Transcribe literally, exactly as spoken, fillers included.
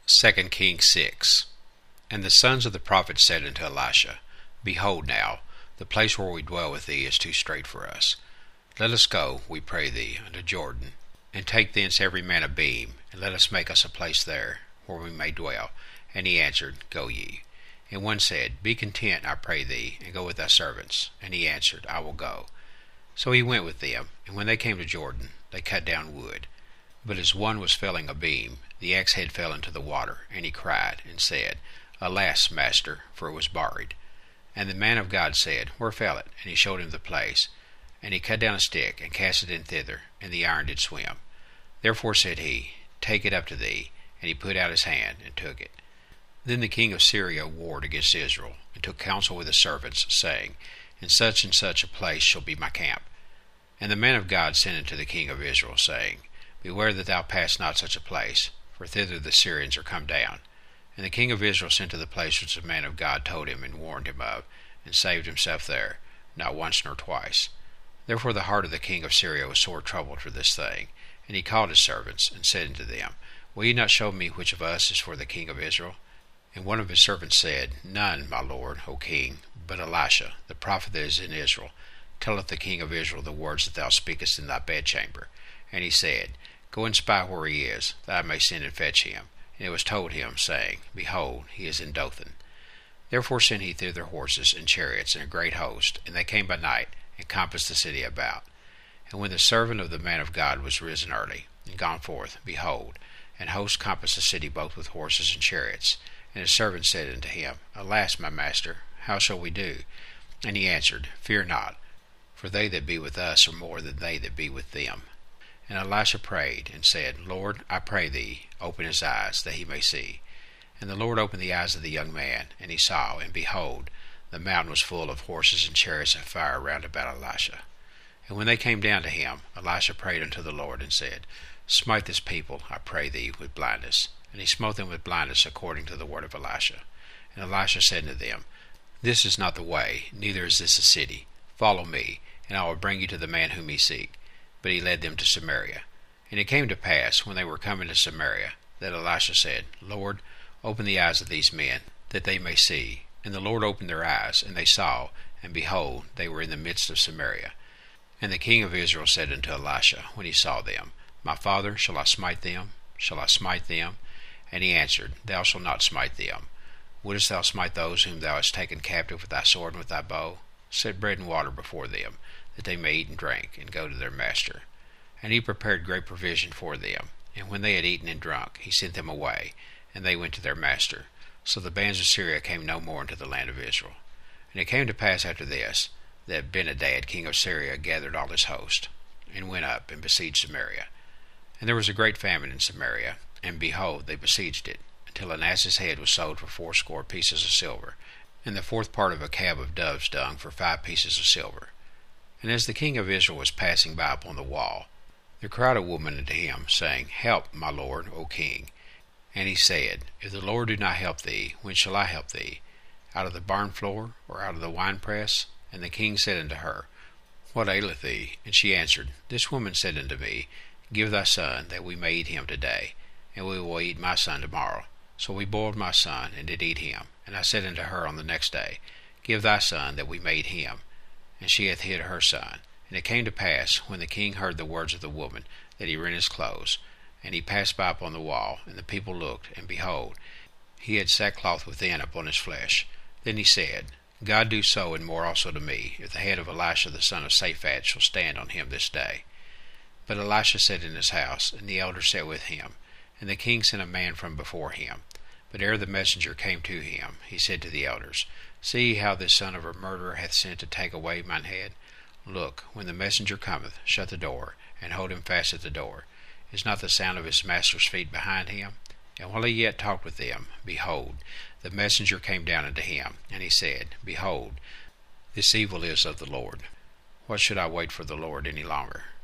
Second Kings six. And the sons of the prophets said unto Elisha, Behold now, the place where we dwell with thee is too strait for us. Let us go, we pray thee, unto Jordan, and take thence every man a beam, and let us make us a place there, where we may dwell. And he answered, Go ye. And one said, Be content, I pray thee, and go with thy servants. And he answered, I will go. So he went with them, and when they came to Jordan, they cut down wood. But as one was felling a beam, the axe head fell into the water, and he cried, and said, Alas, master, for it was buried. And the man of God said, Where fell it? And he showed him the place. And he cut down a stick, and cast it in thither, and the iron did swim. Therefore said he, Take it up to thee. And he put out his hand, and took it. Then the king of Syria warred against Israel, and took counsel with his servants, saying, In such and such a place shall be my camp. And the man of God sent unto the king of Israel, saying, Beware that thou pass not such a place, for thither the Syrians are come down. And the king of Israel sent to the place which the man of God told him and warned him of, and saved himself there, not once nor twice. Therefore the heart of the king of Syria was sore troubled for this thing. And he called his servants, and said unto them, Will ye not show me which of us is for the king of Israel? And one of his servants said, None, my lord, O king, but Elisha, the prophet that is in Israel, telleth the king of Israel the words that thou speakest in thy bedchamber. And he said, Go and spy where he is, that I may send and fetch him. And it was told him, saying, Behold, he is in Dothan. Therefore sent he thither horses and chariots and a great host, and they came by night, and compassed the city about. And when the servant of the man of God was risen early, and gone forth, behold, an host compassed the city both with horses and chariots. And his servant said unto him, Alas, my master, how shall we do? And he answered, Fear not, for they that be with us are more than they that be with them. And Elisha prayed, and said, Lord, I pray thee, open his eyes, that he may see. And the Lord opened the eyes of the young man, and he saw, and behold, the mountain was full of horses and chariots of fire round about Elisha. And when they came down to him, Elisha prayed unto the Lord, and said, Smite this people, I pray thee, with blindness. And he smote them with blindness according to the word of Elisha. And Elisha said unto them, This is not the way, neither is this a city. Follow me, and I will bring you to the man whom ye seek. But he led them to Samaria. And it came to pass, when they were coming to Samaria, that Elisha said, Lord, open the eyes of these men, that they may see. And the Lord opened their eyes, and they saw, and behold, they were in the midst of Samaria. And the king of Israel said unto Elisha, when he saw them, My father, shall I smite them? Shall I smite them? And he answered, Thou shalt not smite them. Wouldest thou smite those whom thou hast taken captive with thy sword and with thy bow? Set bread and water before them, that they may eat and drink, and go to their master. And he prepared great provision for them. And when they had eaten and drunk, he sent them away, and they went to their master. So the bands of Syria came no more into the land of Israel. And it came to pass after this, that Benhadad king of Syria gathered all his host, and went up and besieged Samaria. And there was a great famine in Samaria, and behold, they besieged it, until an ass's head was sold for fourscore pieces of silver, and the fourth part of a cab of dove's dung for five pieces of silver. And as the king of Israel was passing by upon the wall, there cried a woman unto him, saying, Help, my lord, O king. And he said, If the Lord do not help thee, when shall I help thee? Out of the barn floor, or out of the winepress? And the king said unto her, What aileth thee? And she answered, This woman said unto me, Give thy son, that we may eat him today, and we will eat my son tomorrow. So we boiled my son, and did eat him. And I said unto her on the next day, Give thy son, that we may eat him. And she hath hid her son. And it came to pass, when the king heard the words of the woman, that he rent his clothes. And he passed by upon the wall, and the people looked, and behold, he had sackcloth within upon his flesh. Then he said, God do so and more also to me, if the head of Elisha the son of Shaphat shall stand on him this day. But Elisha sat in his house, and the elders sat with him. And the king sent a man from before him. But ere the messenger came to him, he said to the elders, See how this son of a murderer hath sent to take away mine head. Look, when the messenger cometh, shut the door, and hold him fast at the door. Is not the sound of his master's feet behind him? And while he yet talked with them, behold, the messenger came down unto him, and he said, Behold, this evil is of the Lord. What should I wait for the Lord any longer?